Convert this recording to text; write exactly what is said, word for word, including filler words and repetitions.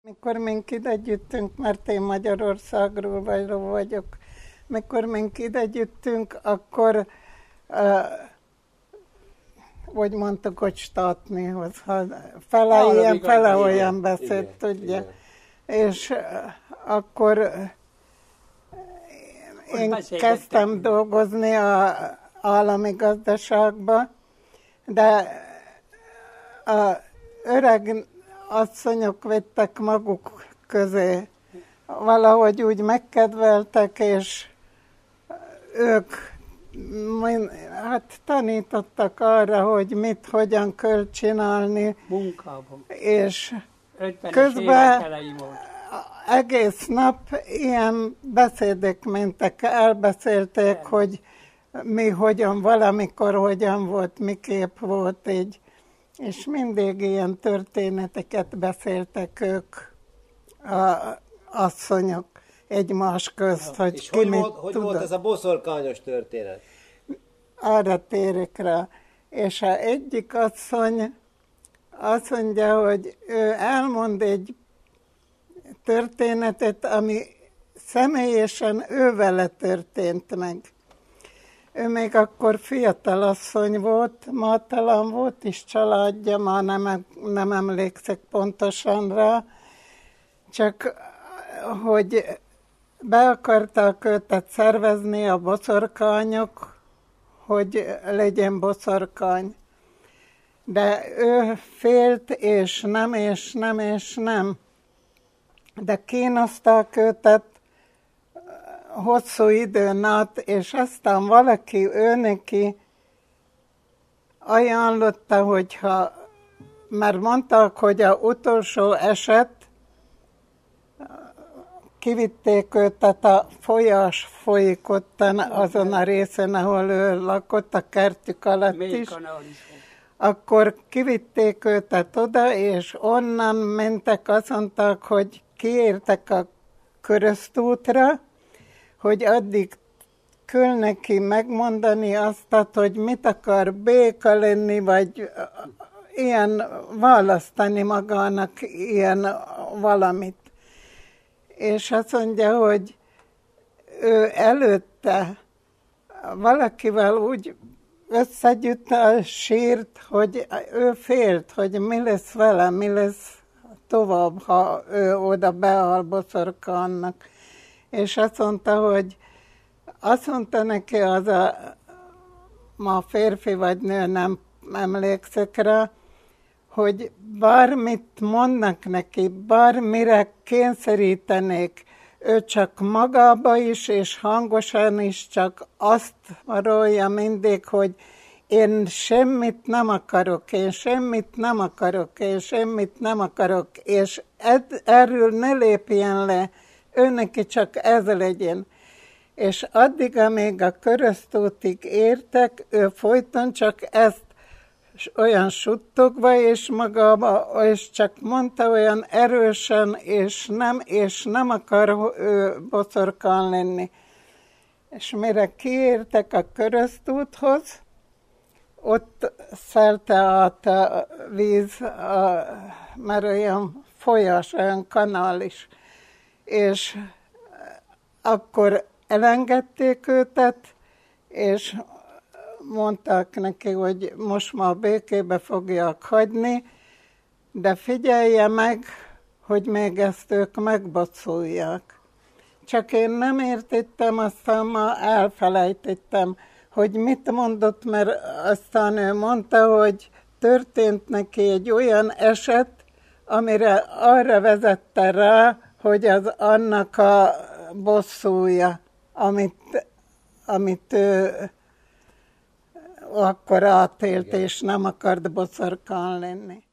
Mikor mink ide gyűjtünk, mert én Magyarországról vagyok, mikor mink ide gyűjtünk, akkor uh, hogy mondtuk, hogy statnihoz, ha fele ah, ilyen, fele olyan beszélt, igen, tudja. Igen. És uh, akkor uh, én kezdtem dolgozni a állami gazdaságba, de a öreg asszonyok vettek maguk közé. Valahogy úgy megkedveltek, és ők hát tanítottak arra, hogy mit, hogyan kell csinálni. Munkában. És közben egész nap ilyen beszédek mentek, elbeszélték, el. hogy mi hogyan, valamikor hogyan volt, miképp volt így. És mindig ilyen történeteket beszéltek ők, a asszonyok egymás közt, ja, hogy és ki hogy mit volt, hogy volt ez a boszorkányos történet? Arra térek rá. És a egyik asszony azt mondja, hogy ő elmond egy történetet, ami személyesen ő vele történt meg. Ő még akkor fiatal asszony volt, ma talán volt is családja, már nem, nem emlékszek pontosan rá, csak hogy be akarták őt szervezni a boszorkányok, hogy legyen boszorkány. De ő félt, és nem, és nem, és nem. De kínozták őtet hosszú időn át, és aztán valaki ő neki ajánlotta, hogyha, mert mondták, hogy a utolsó eset, kivitték őt, tehát a folyás folyik ottan azon a részen, ahol ő lakott, a kertük alatt is. Akkor kivitték őt oda, és onnan mentek, azt mondták, hogy kiértek a Köröztútra, hogy addig kell neki megmondani azt, hogy mit akar, béka lenni, vagy ilyen választani magának ilyen valamit. És azt mondja, hogy ő előtte valakivel úgy összegyűjtte a sírt, hogy ő félt, hogy mi lesz vele, mi lesz tovább, ha ő oda beáll boszorkánynak. És azt mondta, hogy azt mondta neki az a ma férfi vagy nő, nem emlékszek rá, hogy bármit mondnak neki, bármire kényszerítenék, ő csak magába is, és hangosan is csak azt marolja mindig, hogy én semmit nem akarok, én semmit nem akarok, én semmit nem akarok, és ed, erről ne lépjen le, ő neki csak ez legyen. És addig, amíg a Köröztútig értek, ő folyton csak ezt olyan suttogva és magába, és csak mondta olyan erősen, és nem, és nem akar ő boszorkány lenni. És mire kiértek a Köröztúthoz, ott szelte át a víz, a, mert olyan folyas, olyan kanál is. És akkor elengedték őtet, és mondták neki, hogy most már békébe fogják hagyni, de figyelje meg, hogy még ezt ők megbosszulják. Csak én nem értettem, aztán már elfelejtettem, hogy mit mondott, mert aztán ő mondta, hogy történt neki egy olyan eset, amire arra vezette rá, hogy az annak a bosszúja, amit, amit ő akkor átélt, és nem akart boszorkány lenni.